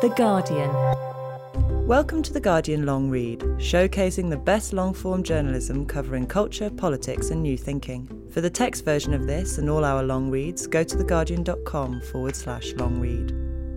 The Guardian. Welcome to The Guardian Long Read, showcasing the best long-form journalism covering culture, politics and new thinking. For the text version of this and all our long reads, go to theguardian.com/long read.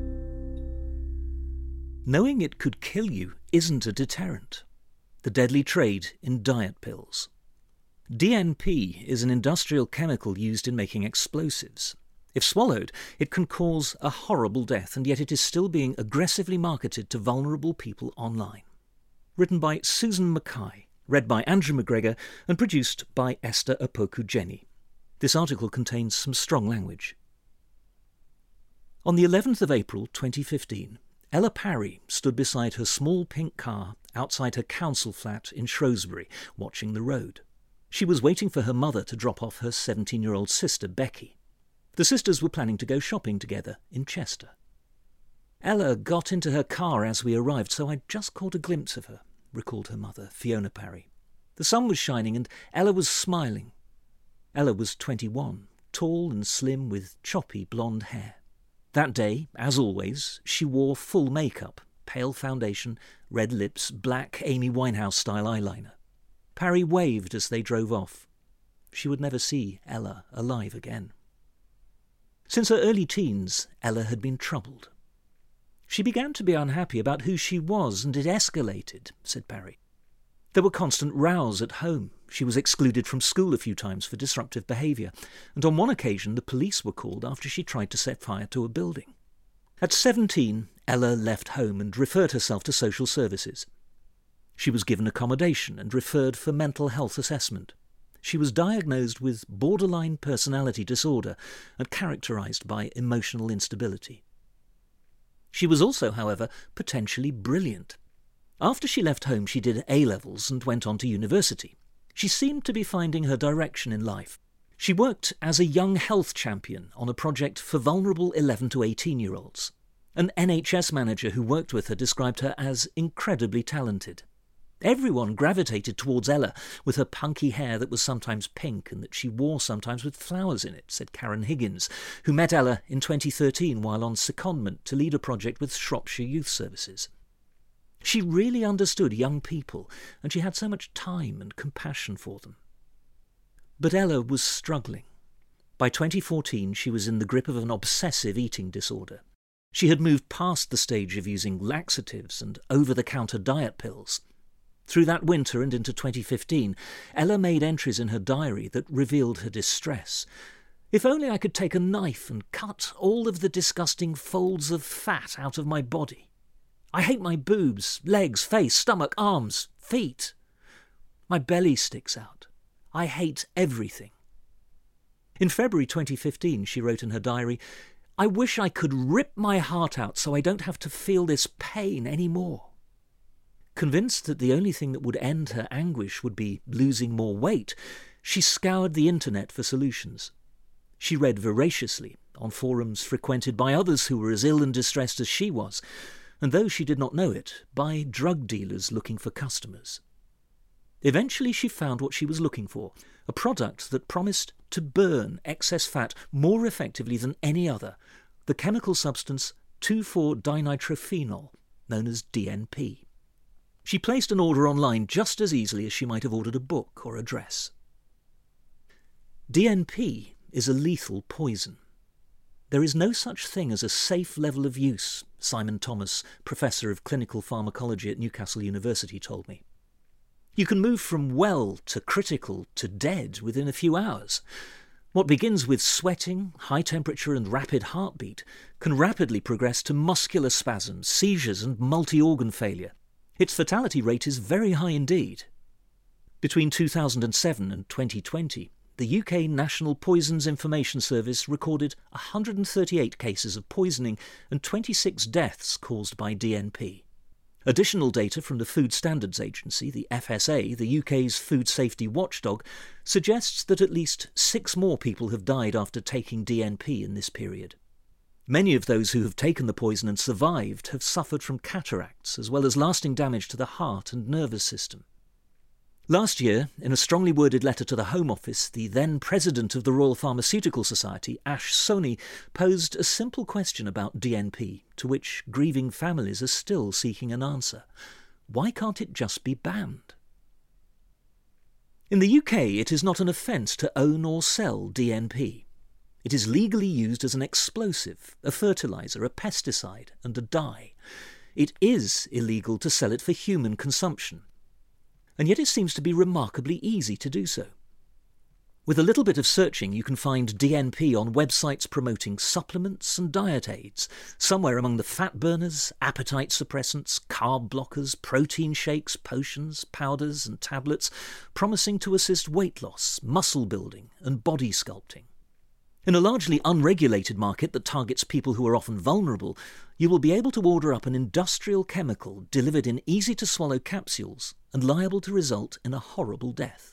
Knowing it could kill you isn't a deterrent. The deadly trade in diet pills. DNP is an industrial chemical used in making explosives. If swallowed, it can cause a horrible death, and yet it is still being aggressively marketed to vulnerable people online. Written by Susan Mackay, read by Andrew McGregor, and produced by Esther Opoku-Jenny. This article contains some strong language. On the 11th of April 2015, Ella Parry stood beside her small pink car outside her council flat in Shrewsbury, watching the road. She was waiting for her mother to drop off her 17-year-old sister, Becky. The sisters were planning to go shopping together in Chester. Ella got into her car as we arrived, so I just caught a glimpse of her, recalled her mother, Fiona Parry. The sun was shining and Ella was smiling. Ella was 21, tall and slim with choppy blonde hair. That day, as always, she wore full makeup, pale foundation, red lips, black Amy Winehouse-style eyeliner. Parry waved as they drove off. She would never see Ella alive again. Since her early teens, Ella had been troubled. She began to be unhappy about who she was, and it escalated, said Parry. There were constant rows at home. She was excluded from school a few times for disruptive behaviour, and on one occasion the police were called after she tried to set fire to a building. At 17, Ella left home and referred herself to social services. She was given accommodation and referred for mental health assessment. She was diagnosed with borderline personality disorder and characterised by emotional instability. She was also, however, potentially brilliant. After she left home, she did A-levels and went on to university. She seemed to be finding her direction in life. She worked as a young health champion on a project for vulnerable 11 to 18-year-olds. An NHS manager who worked with her described her as incredibly talented. Everyone gravitated towards Ella with her punky hair that was sometimes pink and that she wore sometimes with flowers in it, said Karen Higgins, who met Ella in 2013 while on secondment to lead a project with Shropshire Youth Services. She really understood young people, and she had so much time and compassion for them. But Ella was struggling. By 2014, she was in the grip of an obsessive eating disorder. She had moved past the stage of using laxatives and over-the-counter diet pills. Through that winter and into 2015, Ella made entries in her diary that revealed her distress. If only I could take a knife and cut all of the disgusting folds of fat out of my body. I hate my boobs, legs, face, stomach, arms, feet. My belly sticks out. I hate everything. In February 2015, she wrote in her diary, I wish I could rip my heart out so I don't have to feel this pain anymore. Convinced that the only thing that would end her anguish would be losing more weight, she scoured the internet for solutions. She read voraciously on forums frequented by others who were as ill and distressed as she was, and though she did not know it, by drug dealers looking for customers. Eventually she found what she was looking for, a product that promised to burn excess fat more effectively than any other, the chemical substance 2,4-dinitrophenol, known as DNP. She placed an order online just as easily as she might have ordered a book or a dress. DNP is a lethal poison. There is no such thing as a safe level of use, Simon Thomas, Professor of Clinical Pharmacology at Newcastle University, told me. You can move from well to critical to dead within a few hours. What begins with sweating, high temperature and rapid heartbeat can rapidly progress to muscular spasms, seizures and multi-organ failure. Its fatality rate is very high indeed. Between 2007 and 2020, the UK National Poisons Information Service recorded 138 cases of poisoning and 26 deaths caused by DNP. Additional data from the Food Standards Agency, the FSA, the UK's food safety watchdog, suggests that at least 6 more people have died after taking DNP in this period. Many of those who have taken the poison and survived have suffered from cataracts, as well as lasting damage to the heart and nervous system. Last year, in a strongly worded letter to the Home Office, the then president of the Royal Pharmaceutical Society, Ash Soni, posed a simple question about DNP, to which grieving families are still seeking an answer. Why can't it just be banned? In the UK, it is not an offence to own or sell DNP. It is legally used as an explosive, a fertiliser, a pesticide and a dye. It is illegal to sell it for human consumption. And yet it seems to be remarkably easy to do so. With a little bit of searching, you can find DNP on websites promoting supplements and diet aids, somewhere among the fat burners, appetite suppressants, carb blockers, protein shakes, potions, powders and tablets, promising to assist weight loss, muscle building and body sculpting. In a largely unregulated market that targets people who are often vulnerable, you will be able to order up an industrial chemical delivered in easy-to-swallow capsules and liable to result in a horrible death.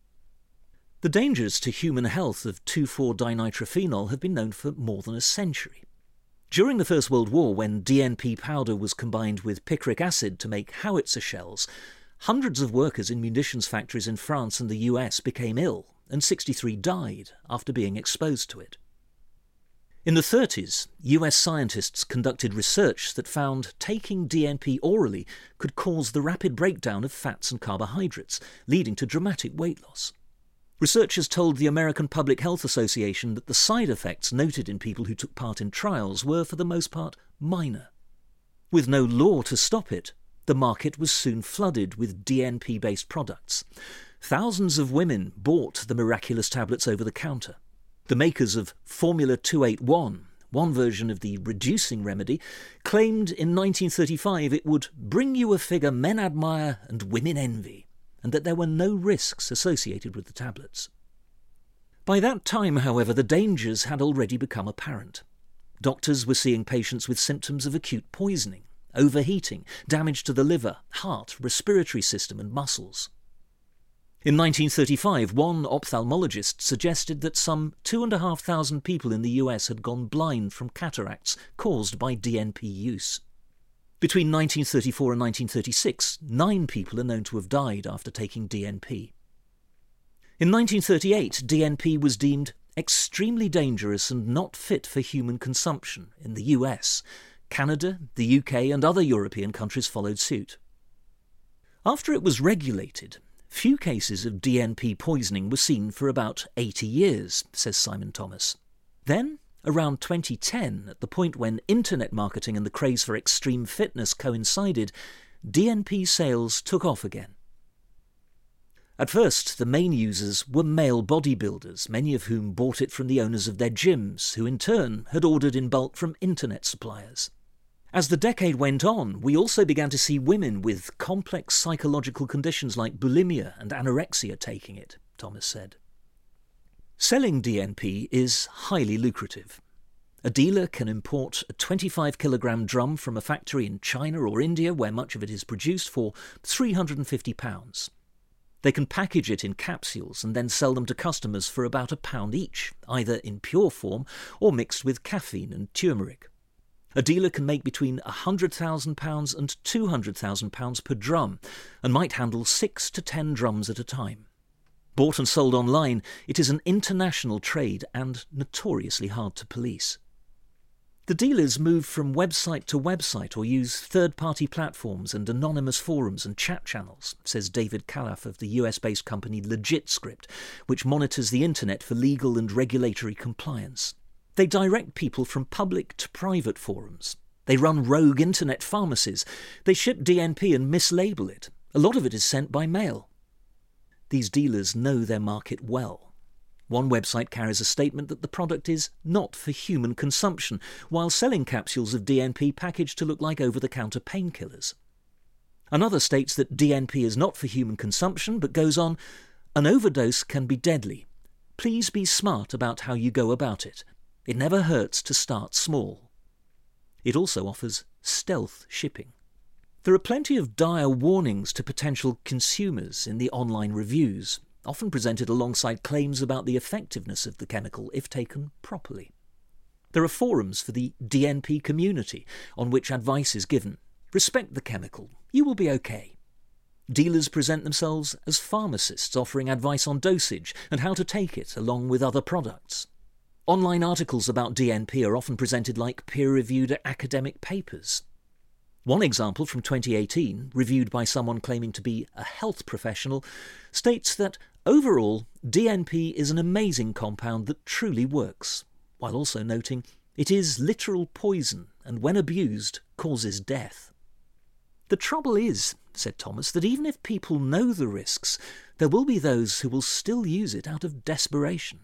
The dangers to human health of 2,4-dinitrophenol have been known for more than a century. During the First World War, when DNP powder was combined with picric acid to make howitzer shells, hundreds of workers in munitions factories in France and the US became ill, and 63 died after being exposed to it. In the 30s, US scientists conducted research that found taking DNP orally could cause the rapid breakdown of fats and carbohydrates, leading to dramatic weight loss. Researchers told the American Public Health Association that the side effects noted in people who took part in trials were, for the most part, minor. With no law to stop it, the market was soon flooded with DNP-based products. Thousands of women bought the miraculous tablets over the counter. The makers of Formula 281, one version of the reducing remedy, claimed in 1935 it would bring you a figure men admire and women envy, and that there were no risks associated with the tablets. By that time, however, the dangers had already become apparent. Doctors were seeing patients with symptoms of acute poisoning, overheating, damage to the liver, heart, respiratory system and muscles. In 1935, one ophthalmologist suggested that some 2,500 people in the US had gone blind from cataracts caused by DNP use. Between 1934 and 1936, 9 people are known to have died after taking DNP. In 1938, DNP was deemed extremely dangerous and not fit for human consumption in the US. Canada, the UK and other European countries followed suit. After it was regulated, few cases of DNP poisoning were seen for about 80 years, says Simon Thomas. Then, around 2010, at the point when internet marketing and the craze for extreme fitness coincided, DNP sales took off again. At first, the main users were male bodybuilders, many of whom bought it from the owners of their gyms, who in turn had ordered in bulk from internet suppliers. As the decade went on, we also began to see women with complex psychological conditions like bulimia and anorexia taking it, Thomas said. Selling DNP is highly lucrative. A dealer can import a 25-kilogram drum from a factory in China or India, where much of it is produced, for £350. They can package it in capsules and then sell them to customers for about £1 each, either in pure form or mixed with caffeine and turmeric. A dealer can make between £100,000 and £200,000 per drum, and might handle 6 to 10 drums at a time. Bought and sold online, it is an international trade and notoriously hard to police. The dealers move from website to website or use third-party platforms and anonymous forums and chat channels, says David Calaf of the US-based company LegitScript, which monitors the internet for legal and regulatory compliance. They direct people from public to private forums. They run rogue internet pharmacies. They ship DNP and mislabel it. A lot of it is sent by mail. These dealers know their market well. One website carries a statement that the product is not for human consumption, while selling capsules of DNP packaged to look like over-the-counter painkillers. Another states that DNP is not for human consumption, but goes on, "An overdose can be deadly. Please be smart about how you go about it. It never hurts to start small." It also offers stealth shipping. There are plenty of dire warnings to potential consumers in the online reviews, often presented alongside claims about the effectiveness of the chemical if taken properly. There are forums for the DNP community on which advice is given. Respect the chemical. You will be okay. Dealers present themselves as pharmacists offering advice on dosage and how to take it along with other products. Online articles about DNP are often presented like peer-reviewed academic papers. One example from 2018, reviewed by someone claiming to be a health professional, states that overall DNP is an amazing compound that truly works, while also noting it is literal poison and when abused causes death. The trouble is, said Thomas, that even if people know the risks, there will be those who will still use it out of desperation.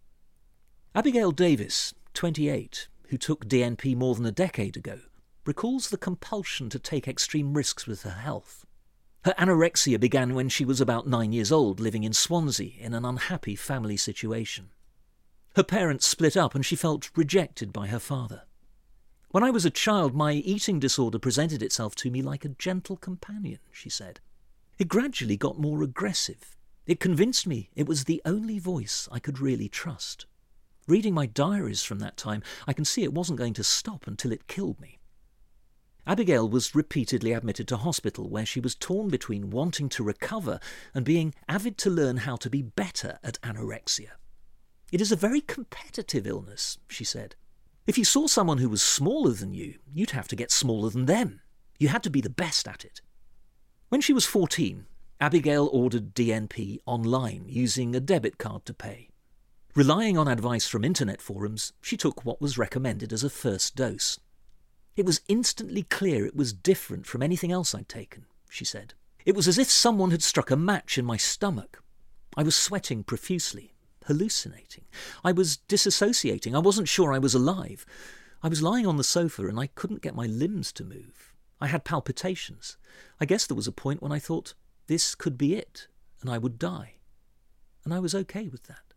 Abigail Davis, 28, who took DNP more than a decade ago, recalls the compulsion to take extreme risks with her health. Her anorexia began when she was about 9 years old, living in Swansea in an unhappy family situation. Her parents split up and she felt rejected by her father. When I was a child, my eating disorder presented itself to me like a gentle companion, she said. It gradually got more aggressive. It convinced me it was the only voice I could really trust. Reading my diaries from that time, I can see it wasn't going to stop until it killed me. Abigail was repeatedly admitted to hospital, where she was torn between wanting to recover and being avid to learn how to be better at anorexia. It is a very competitive illness, she said. If you saw someone who was smaller than you, you'd have to get smaller than them. You had to be the best at it. When she was 14, Abigail ordered DNP online using a debit card to pay. Relying on advice from internet forums, she took what was recommended as a first dose. It was instantly clear it was different from anything else I'd taken, she said. It was as if someone had struck a match in my stomach. I was sweating profusely, hallucinating. I was disassociating. I wasn't sure I was alive. I was lying on the sofa and I couldn't get my limbs to move. I had palpitations. I guess there was a point when I thought this could be it and I would die. And I was okay with that.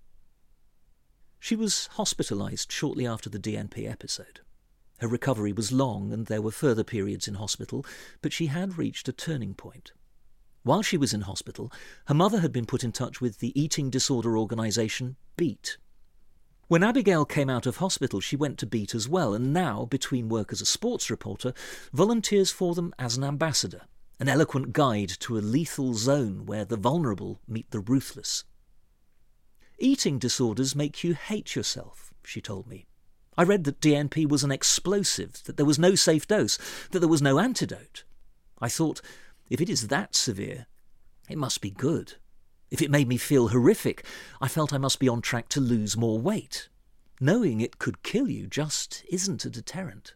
She was hospitalised shortly after the DNP episode. Her recovery was long and there were further periods in hospital, but she had reached a turning point. While she was in hospital, her mother had been put in touch with the eating disorder organisation BEAT. When Abigail came out of hospital, she went to BEAT as well, and now, between work as a sports reporter, volunteers for them as an ambassador, an eloquent guide to a lethal zone where the vulnerable meet the ruthless. Eating disorders make you hate yourself, she told me. I read that DNP was an explosive, that there was no safe dose, that there was no antidote. I thought, if it is that severe, it must be good. If it made me feel horrific, I felt I must be on track to lose more weight. Knowing it could kill you just isn't a deterrent.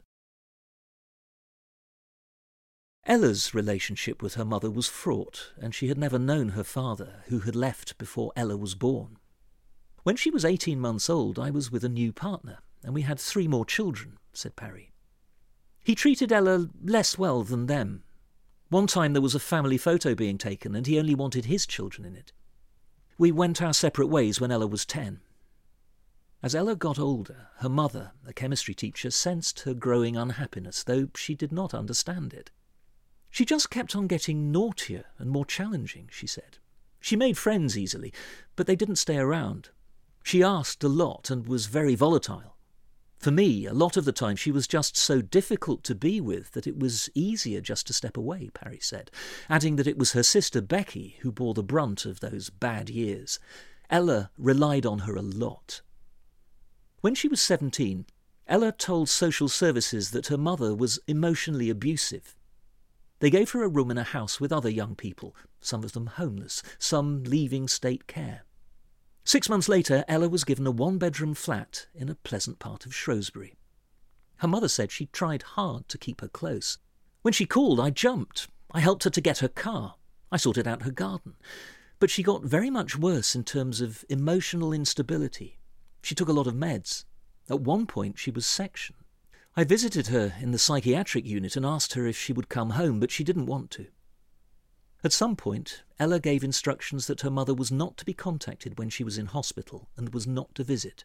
Ella's relationship with her mother was fraught, and she had never known her father, who had left before Ella was born. When she was 18 months old, I was with a new partner, and we had 3 more children, said Parry. He treated Ella less well than them. One time there was a family photo being taken, and he only wanted his children in it. We went our separate ways when Ella was 10. As Ella got older, her mother, a chemistry teacher, sensed her growing unhappiness, though she did not understand it. She just kept on getting naughtier and more challenging, she said. She made friends easily, but they didn't stay around. She asked a lot and was very volatile. For me, a lot of the time she was just so difficult to be with that it was easier just to step away, Parry said, adding that it was her sister Becky who bore the brunt of those bad years. Ella relied on her a lot. When she was 17, Ella told social services that her mother was emotionally abusive. They gave her a room in a house with other young people, some of them homeless, some leaving state care. 6 months later, Ella was given a 1-bedroom flat in a pleasant part of Shrewsbury. Her mother said she tried hard to keep her close. When she called, I jumped. I helped her to get her car. I sorted out her garden. But she got very much worse in terms of emotional instability. She took a lot of meds. At one point, she was sectioned. I visited her in the psychiatric unit and asked her if she would come home, but she didn't want to. At some point, Ella gave instructions that her mother was not to be contacted when she was in hospital and was not to visit.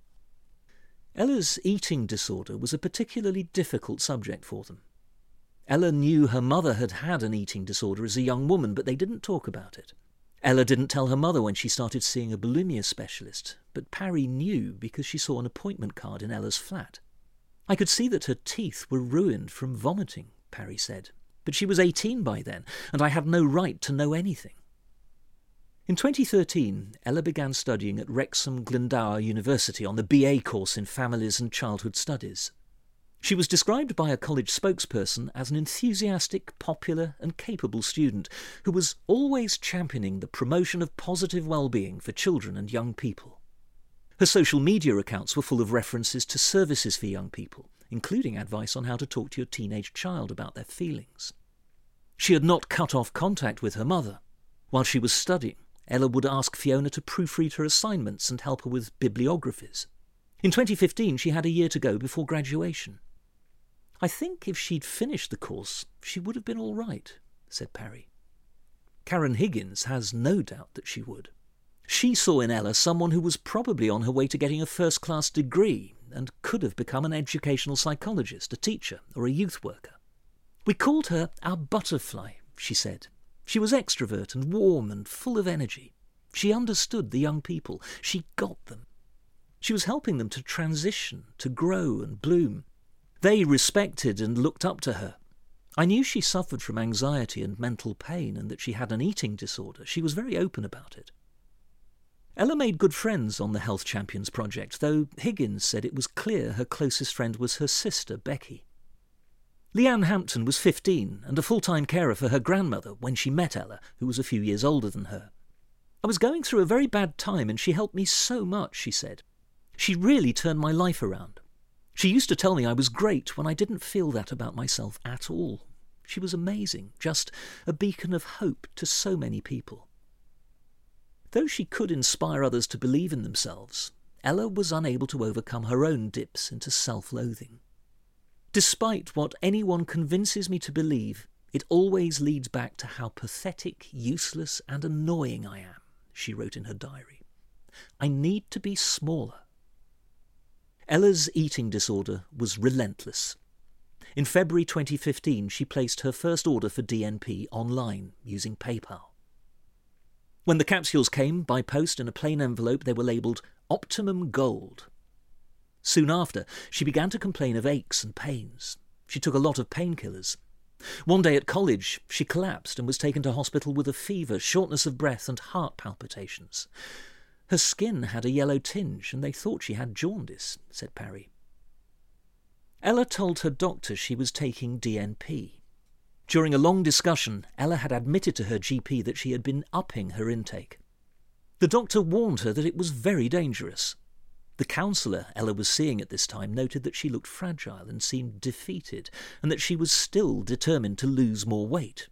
Ella's eating disorder was a particularly difficult subject for them. Ella knew her mother had had an eating disorder as a young woman, but they didn't talk about it. Ella didn't tell her mother when she started seeing a bulimia specialist, but Parry knew because she saw an appointment card in Ella's flat. I could see that her teeth were ruined from vomiting, Parry said. But she was 18 by then, and I had no right to know anything. In 2013, Ella began studying at Wrexham Glendower University on the BA course in Families and Childhood Studies. She was described by a college spokesperson as an enthusiastic, popular and capable student who was always championing the promotion of positive well-being for children and young people. Her social media accounts were full of references to services for young people, including advice on how to talk to your teenage child about their feelings. She had not cut off contact with her mother. While she was studying, Ella would ask Fiona to proofread her assignments and help her with bibliographies. In 2015, she had a year to go before graduation. "I think if she'd finished the course, she would have been all right," said Parry. Karen Higgins has no doubt that she would. She saw in Ella someone who was probably on her way to getting a first-class degree and could have become an educational psychologist, a teacher, or a youth worker. "We called her our butterfly," she said. "She was extrovert and warm and full of energy. She understood the young people. She got them. She was helping them to transition, to grow and bloom. They respected and looked up to her. I knew she suffered from anxiety and mental pain and that she had an eating disorder. She was very open about it." Ella made good friends on the Health Champions project, though Higgins said it was clear her closest friend was her sister, Becky. Leanne Hampton was 15 and a full-time carer for her grandmother when she met Ella, who was a few years older than her. "I was going through a very bad time and she helped me so much," she said. "She really turned my life around. She used to tell me I was great when I didn't feel that about myself at all. She was amazing, just a beacon of hope to so many people." Though she could inspire others to believe in themselves, Ella was unable to overcome her own dips into self-loathing. "Despite what anyone convinces me to believe, it always leads back to how pathetic, useless and annoying I am," she wrote in her diary. "I need to be smaller." Ella's eating disorder was relentless. In February 2015, she placed her first order for DNP online using PayPal. When the capsules came by post in a plain envelope, they were labelled Optimum Gold. Soon after, she began to complain of aches and pains. She took a lot of painkillers. One day at college, she collapsed and was taken to hospital with a fever, shortness of breath and heart palpitations. "Her skin had a yellow tinge and they thought she had jaundice," said Parry. Ella told her doctor she was taking DNP. During a long discussion, Ella had admitted to her GP that she had been upping her intake. The doctor warned her that it was very dangerous. The counsellor Ella was seeing at this time noted that she looked fragile and seemed defeated, and that she was still determined to lose more weight.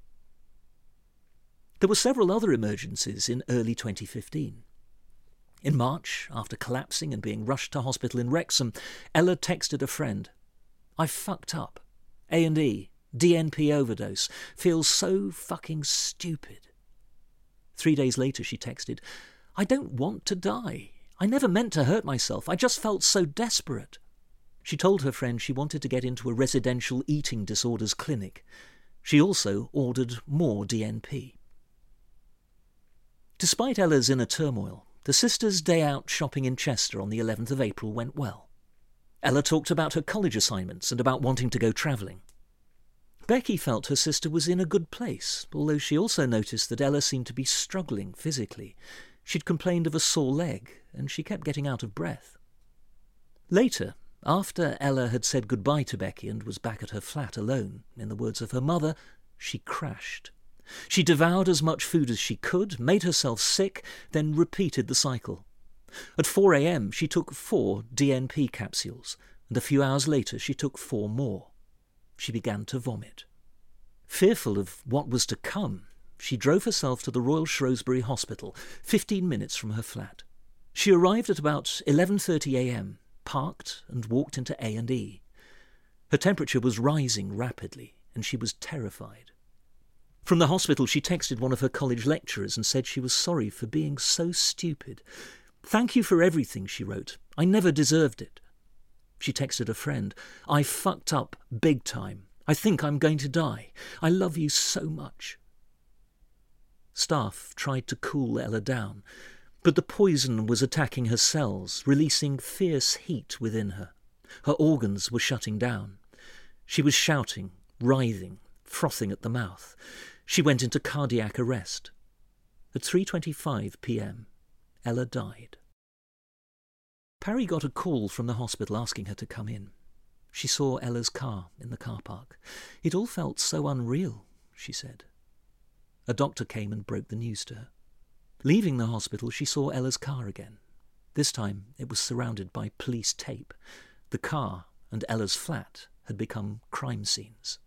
There were several other emergencies in early 2015. In March, after collapsing and being rushed to hospital in Wrexham, Ella texted a friend, "I fucked up. A&E, DNP overdose. Feels so fucking stupid." 3 days later she texted, "I don't want to die. I never meant to hurt myself. I just felt so desperate." She told her friend she wanted to get into a residential eating disorders clinic. She also ordered more DNP. Despite Ella's inner turmoil, the sisters' day out shopping in Chester on the 11th of April went well. Ella talked about her college assignments and about wanting to go travelling. Becky felt her sister was in a good place, although she also noticed that Ella seemed to be struggling physically. She'd complained of a sore leg, and she kept getting out of breath. Later, after Ella had said goodbye to Becky and was back at her flat alone, in the words of her mother, she crashed. She devoured as much food as she could, made herself sick, then repeated the cycle. At 4 a.m. she took 4 DNP capsules, and a few hours later she took 4 more. She began to vomit. Fearful of what was to come, she drove herself to the Royal Shrewsbury Hospital, 15 minutes from her flat. She arrived at about 11:30 a.m., parked and walked into A&E. Her temperature was rising rapidly, and she was terrified. From the hospital she texted one of her college lecturers and said she was sorry for being so stupid. "Thank you for everything," she wrote. "I never deserved it." She texted a friend, "I fucked up big time. I think I'm going to die. I love you so much." Staff tried to cool Ella down, but the poison was attacking her cells, releasing fierce heat within her. Her organs were shutting down. She was shouting, writhing, frothing at the mouth. She went into cardiac arrest. At 3:25 p.m, Ella died. Parry got a call from the hospital asking her to come in. She saw Ella's car in the car park. It all felt so unreal, she said. A doctor came and broke the news to her. Leaving the hospital, she saw Ella's car again. This time it was surrounded by police tape. The car and Ella's flat had become crime scenes.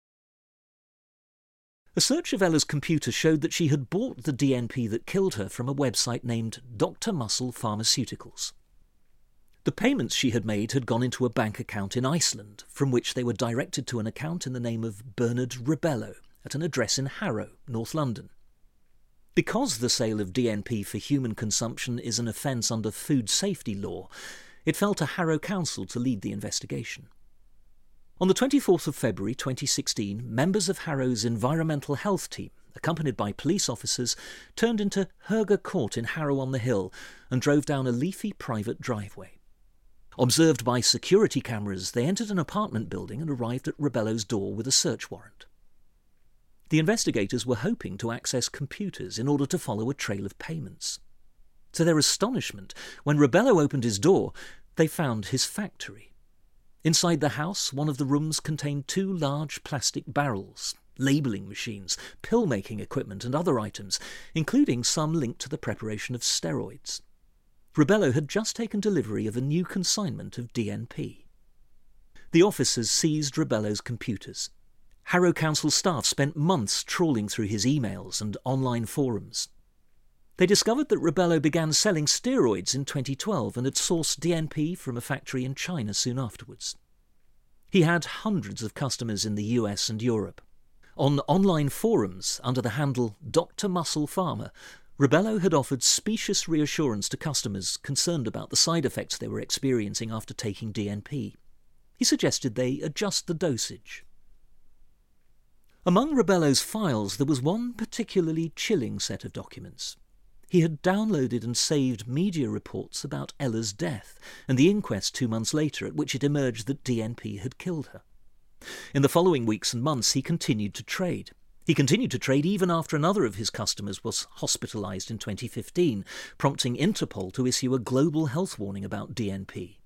A search of Ella's computer showed that she had bought the DNP that killed her from a website named Dr. Muscle Pharmaceuticals. The payments she had made had gone into a bank account in Iceland, from which they were directed to an account in the name of Bernard Rebello at an address in Harrow, North London. Because the sale of DNP for human consumption is an offence under food safety law, it fell to Harrow Council to lead the investigation. On the 24th of February 2016, members of Harrow's environmental health team, accompanied by police officers, turned into Herger Court in Harrow-on-the-Hill and drove down a leafy private driveway. Observed by security cameras, they entered an apartment building and arrived at Rebello's door with a search warrant. The investigators were hoping to access computers in order to follow a trail of payments. To their astonishment, when Rebello opened his door, they found his factory. Inside the house, one of the rooms contained 2 large plastic barrels, labelling machines, pill-making equipment and other items, including some linked to the preparation of steroids. Rebello had just taken delivery of a new consignment of DNP. The officers seized Rebello's computers. Harrow Council staff spent months trawling through his emails and online forums. They discovered that Rebello began selling steroids in 2012 and had sourced DNP from a factory in China soon afterwards. He had hundreds of customers in the US and Europe. On online forums under the handle Dr. Muscle Pharma, Rebello had offered specious reassurance to customers concerned about the side effects they were experiencing after taking DNP. He suggested they adjust the dosage. Among Rebello's files there was one particularly chilling set of documents. He had downloaded and saved media reports about Ella's death and the inquest 2 months later at which it emerged that DNP had killed her. In the following weeks and months he continued to trade. He continued to trade even after another of his customers was hospitalised in 2015, prompting Interpol to issue a global health warning about DNP.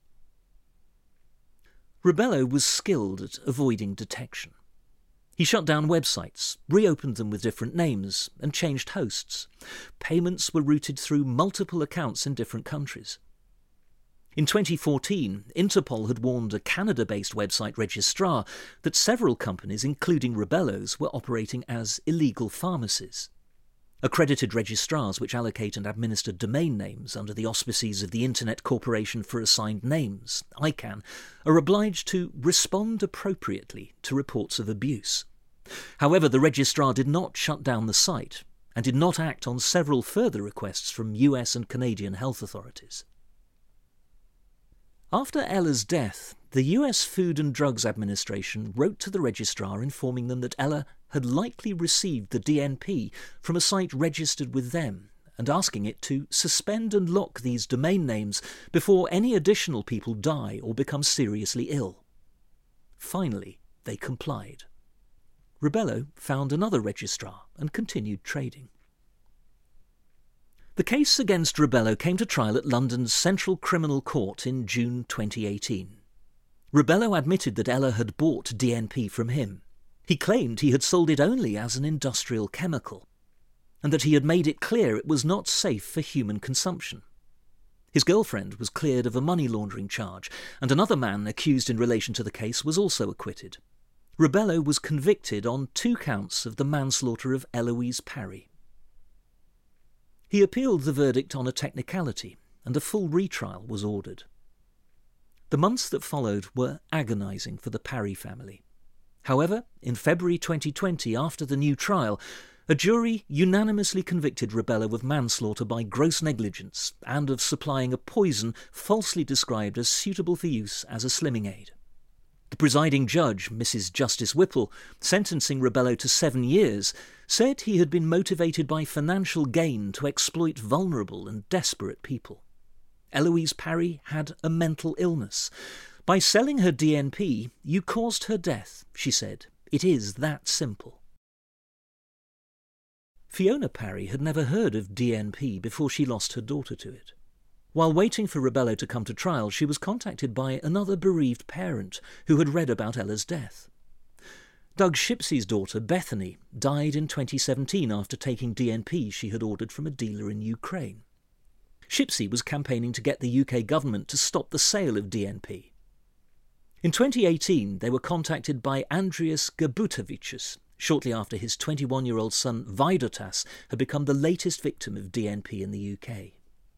Rebello was skilled at avoiding detection. He shut down websites, reopened them with different names, and changed hosts. Payments were routed through multiple accounts in different countries. In 2014, Interpol had warned a Canada-based website registrar that several companies, including Rebello's, were operating as illegal pharmacies. Accredited registrars which allocate and administer domain names under the auspices of the Internet Corporation for Assigned Names, ICANN, are obliged to respond appropriately to reports of abuse. However, the registrar did not shut down the site and did not act on several further requests from US and Canadian health authorities. After Ella's death, the US Food and Drugs Administration wrote to the registrar informing them that Ella had likely received the DNP from a site registered with them and asking it to suspend and lock these domain names before any additional people die or become seriously ill. Finally, they complied. Rebello found another registrar and continued trading. The case against Rebello came to trial at London's Central Criminal Court in June 2018. Rebello admitted that Ella had bought DNP from him. He claimed he had sold it only as an industrial chemical, and that he had made it clear it was not safe for human consumption. His girlfriend was cleared of a money laundering charge, and another man accused in relation to the case was also acquitted. Rebello was convicted on 2 counts of the manslaughter of Eloise Parry. He appealed the verdict on a technicality, and a full retrial was ordered. The months that followed were agonising for the Parry family. However, in February 2020, after the new trial, a jury unanimously convicted Rebello of manslaughter by gross negligence and of supplying a poison falsely described as suitable for use as a slimming aid. The presiding judge, Mrs. Justice Whipple, sentencing Rebello to 7 years, said he had been motivated by financial gain to exploit vulnerable and desperate people. Eloise Parry had a mental illness. By selling her DNP, you caused her death, she said. It is that simple. Fiona Parry had never heard of DNP before she lost her daughter to it. While waiting for Rebello to come to trial, she was contacted by another bereaved parent who had read about Ella's death. Doug Shipsey's daughter, Bethany, died in 2017 after taking DNP she had ordered from a dealer in Ukraine. Shipsey was campaigning to get the UK government to stop the sale of DNP. In 2018, they were contacted by Andrius Gebutovicius, shortly after his 21-year-old son Vaidotas had become the latest victim of DNP in the UK.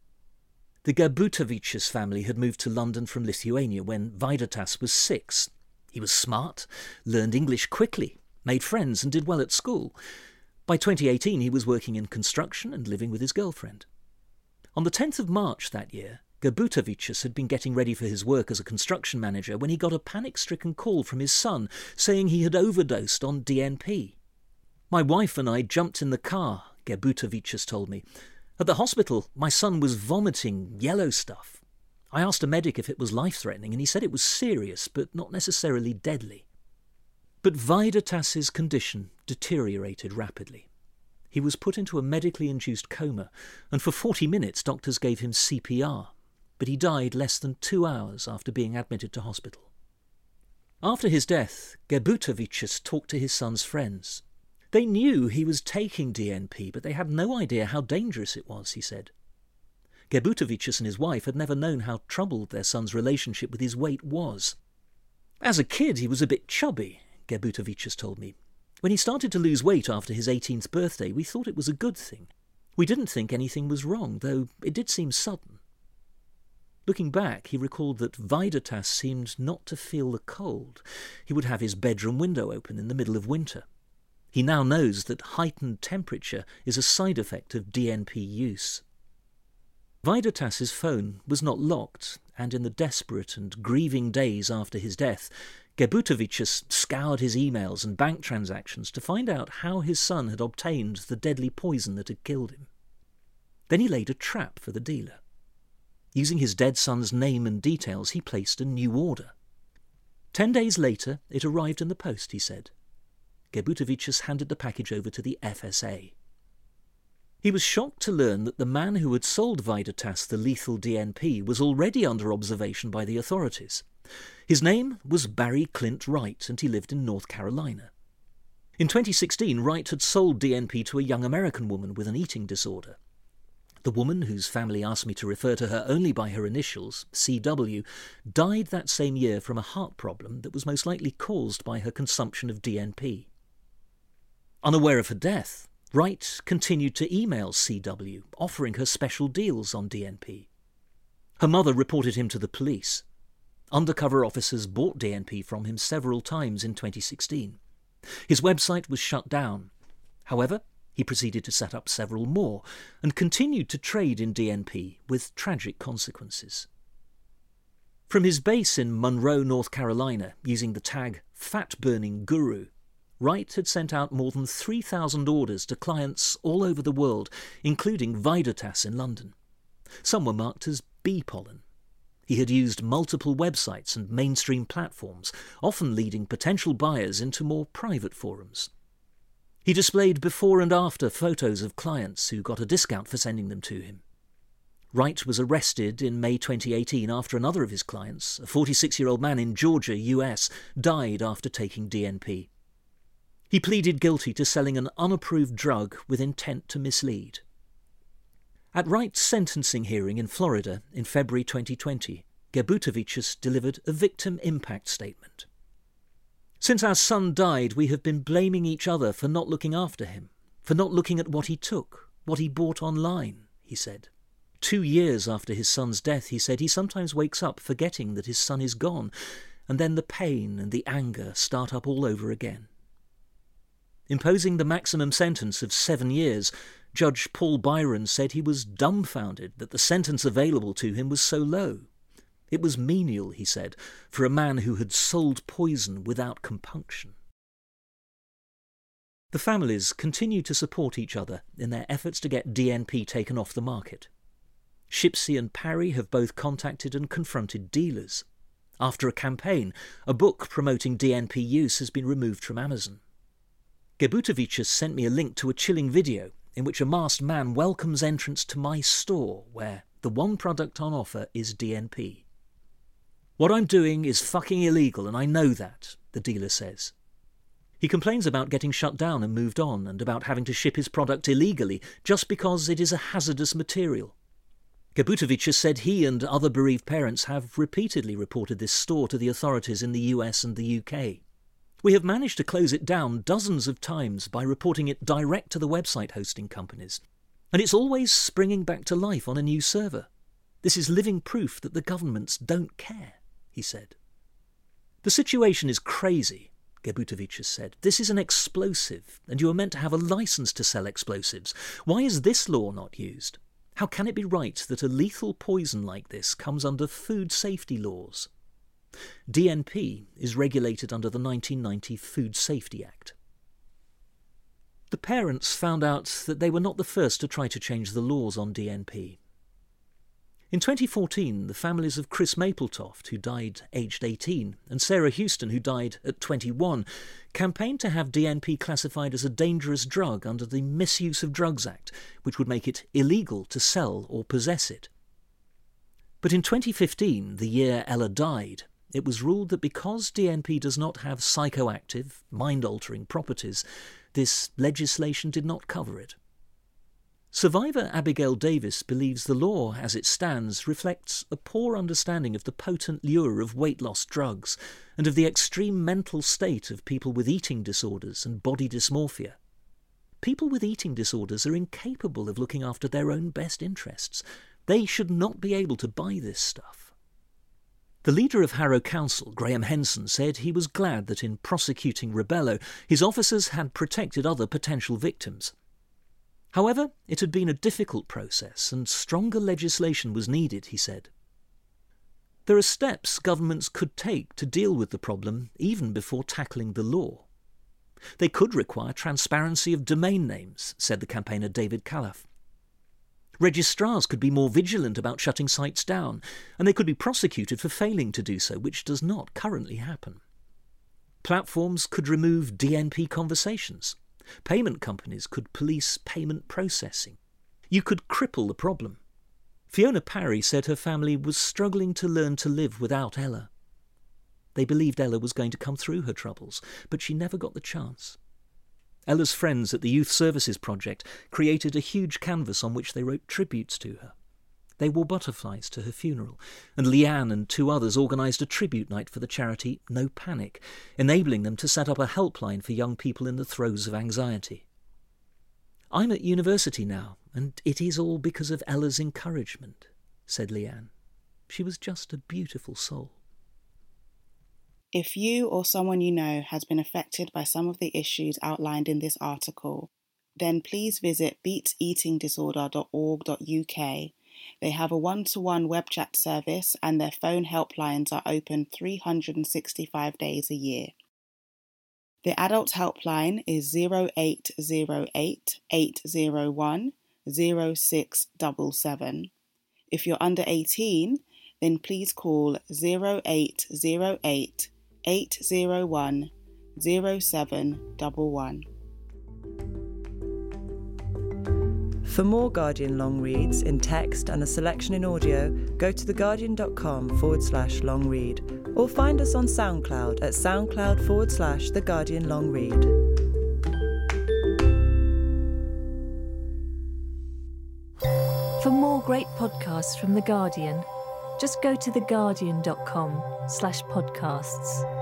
The Gebutovicius family had moved to London from Lithuania when Vaidotas was 6. He was smart, learned English quickly, made friends and did well at school. By 2018 he was working in construction and living with his girlfriend. On the 10th of March that year, Gebutovicius had been getting ready for his work as a construction manager when he got a panic-stricken call from his son saying he had overdosed on DNP. "My wife and I jumped in the car," Gebutovicius told me. "At the hospital, my son was vomiting yellow stuff. I asked a medic if it was life-threatening and he said it was serious but not necessarily deadly." But Vaidotas's condition deteriorated rapidly. He was put into a medically induced coma, and for 40 minutes doctors gave him CPR, but he died less than 2 hours after being admitted to hospital. After his death, Gebutovicius talked to his son's friends. They knew he was taking DNP, but they had no idea how dangerous it was, he said. Gebutovicius and his wife had never known how troubled their son's relationship with his weight was. "As a kid, he was a bit chubby," Gebutovicius told me. "When he started to lose weight after his 18th birthday, we thought it was a good thing. We didn't think anything was wrong, though it did seem sudden." Looking back, he recalled that Vaidotas seemed not to feel the cold. He would have his bedroom window open in the middle of winter. He now knows that heightened temperature is a side effect of DNP use. Vaidotas's phone was not locked, and in the desperate and grieving days after his death, Gebutovicius scoured his emails and bank transactions to find out how his son had obtained the deadly poison that had killed him. Then he laid a trap for the dealer. Using his dead son's name and details, he placed a new order. 10 days later, it arrived in the post, he said. Gebutovicius handed the package over to the FSA. He was shocked to learn that the man who had sold Vaidotas the lethal DNP was already under observation by the authorities. His name was Barry Clint Wright, and he lived in North Carolina. In 2016, Wright had sold DNP to a young American woman with an eating disorder. The woman, whose family asked me to refer to her only by her initials, CW, died that same year from a heart problem that was most likely caused by her consumption of DNP. Unaware of her death, Wright continued to email CW, offering her special deals on DNP. Her mother reported him to the police. Undercover officers bought DNP from him several times in 2016. His website was shut down. However, he proceeded to set up several more and continued to trade in DNP with tragic consequences. From his base in Monroe, North Carolina, using the tag Fat-Burning Guru, Wright had sent out more than 3,000 orders to clients all over the world, including Vaidotas in London. Some were marked as bee pollen. He had used multiple websites and mainstream platforms, often leading potential buyers into more private forums. He displayed before and after photos of clients who got a discount for sending them to him. Wright was arrested in May 2018 after another of his clients, a 46-year-old man in Georgia, US, died after taking DNP. He pleaded guilty to selling an unapproved drug with intent to mislead. At Wright's sentencing hearing in Florida in February 2020, Gebutovicius delivered a victim impact statement. "Since our son died, we have been blaming each other for not looking after him, for not looking at what he took, what he bought online," he said. 2 years after his son's death, he said he sometimes wakes up forgetting that his son is gone, and then the pain and the anger start up all over again. Imposing the maximum sentence of 7 years, Judge Paul Byron said he was dumbfounded that the sentence available to him was so low. It was menial, he said, for a man who had sold poison without compunction. The families continue to support each other in their efforts to get DNP taken off the market. Shipsey and Parry have both contacted and confronted dealers. After a campaign, a book promoting DNP use has been removed from Amazon. Gebutavicius sent me a link to a chilling video in which a masked man welcomes entrance to my store, where the one product on offer is DNP. "What I'm doing is fucking illegal, and I know that," the dealer says. He complains about getting shut down and moved on, and about having to ship his product illegally just because it is a hazardous material. Gebutavicius said he and other bereaved parents have repeatedly reported this store to the authorities in the US and the UK. "We have managed to close it down dozens of times by reporting it direct to the website hosting companies, and it's always springing back to life on a new server. This is living proof that the governments don't care," he said. "The situation is crazy," Gebutavicius said. "This is an explosive, and you are meant to have a license to sell explosives. Why is this law not used? How can it be right that a lethal poison like this comes under food safety laws?" DNP is regulated under the 1990 Food Safety Act. The parents found out that they were not the first to try to change the laws on DNP. In 2014, the families of Chris Mapletoft, who died aged 18, and Sarah Houston, who died at 21, campaigned to have DNP classified as a dangerous drug under the Misuse of Drugs Act, which would make it illegal to sell or possess it. But in 2015, the year Ella died, it was ruled that because DNP does not have psychoactive, mind-altering properties, this legislation did not cover it. Survivor Abigail Davis believes the law, as it stands, reflects a poor understanding of the potent lure of weight-loss drugs and of the extreme mental state of people with eating disorders and body dysmorphia. People with eating disorders are incapable of looking after their own best interests. They should not be able to buy this stuff. The leader of Harrow Council, Graham Henson, said he was glad that in prosecuting Rebello, his officers had protected other potential victims. However, it had been a difficult process and stronger legislation was needed, he said. There are steps governments could take to deal with the problem even before tackling the law. They could require transparency of domain names, said the campaigner David Calough. Registrars could be more vigilant about shutting sites down, and they could be prosecuted for failing to do so, which does not currently happen. Platforms could remove DNP conversations. Payment companies could police payment processing. You could cripple the problem. Fiona Parry said her family was struggling to learn to live without Ella. They believed Ella was going to come through her troubles, but she never got the chance. Ella's friends at the Youth Services Project created a huge canvas on which they wrote tributes to her. They wore butterflies to her funeral, and Leanne and 2 others organised a tribute night for the charity No Panic, enabling them to set up a helpline for young people in the throes of anxiety. "I'm at university now, and it is all because of Ella's encouragement," said Leanne. "She was just a beautiful soul." If you or someone you know has been affected by some of the issues outlined in this article, then please visit beateatingdisorder.org.uk. They have a one-to-one web chat service and their phone helplines are open 365 days a year. The adult helpline is 0808 801 0677. If you're under 18, then please call 0808 801 0711. For more Guardian long reads in text and a selection in audio, go to theguardian.com/long read or find us on SoundCloud at SoundCloud/The Guardian Long Read. For more great podcasts from The Guardian, just go to theguardian.com/podcasts.